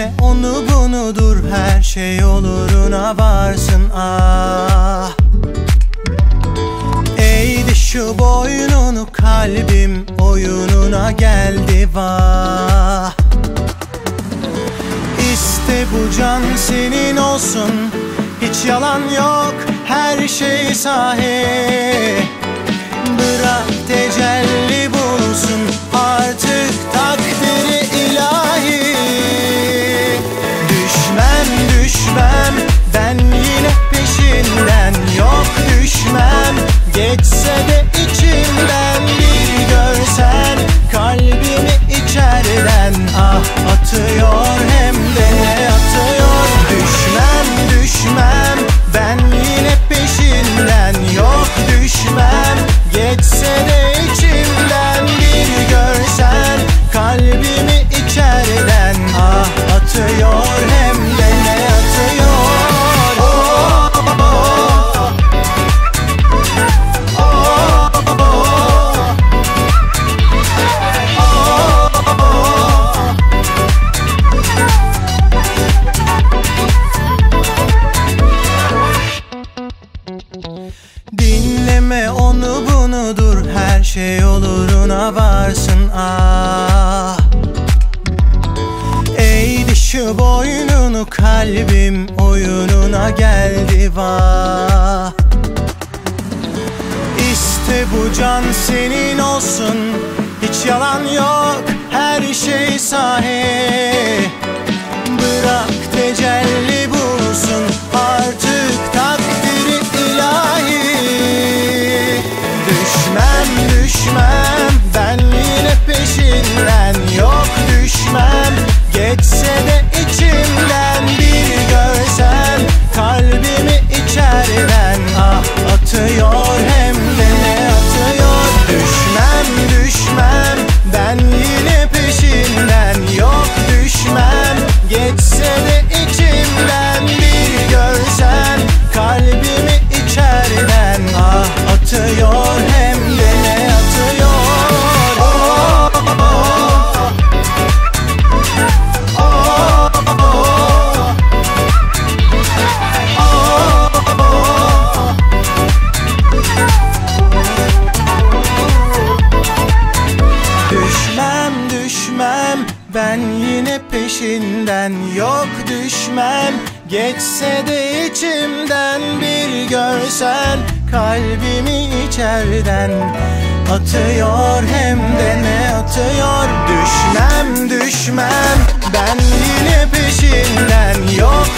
Dinleme onu bunudur, her şey oluruna varsın ah. Eğdi şu boynunu, kalbim oyununa geldi vah. İste bu can senin olsun, hiç yalan yok, her şey sahi. Bırak tecelli bulsun artık takdiri ilahi. Düşmem düşmem ben yine peşinden, yok düşmem geçse de içimden. Bir görsen kalbimi içeriden ah atıyor, hem de ne atıyor. Düşmem düşmem ben yine peşinden, yok düşmem geçse de içimden. Bir görsen kalbimi içeriden ah atıyor, hem de ne atıyor. Dinleme onu bunudur, her şey oluruna varsın ah. Eğdi şu boynunu, kalbim oyununa geldi vah. İste bu can senin olsun, hiç yalan yok, her şey sahi. Bırak tecelli bulsun artık takdiri ilahi. Düşmem düşmem ben yine peşinden, yok düşmem geçse de içimden. Bir görsen kalbimi içeriden ah atıyor, hem de ne atıyor. Düşmem düşmem ben yine peşinden, yok düşmem geçse de içimden. Bir görsen kalbimi içeriden ah atıyor, hem de ne atıyor. Düşmem düşmem ben yine peşinden, yok düşmem geçse de içimden. Bir görsen kalbimi içeriden atıyor, hem de ne atıyor. Düşmem düşmem ben yine peşinden, yok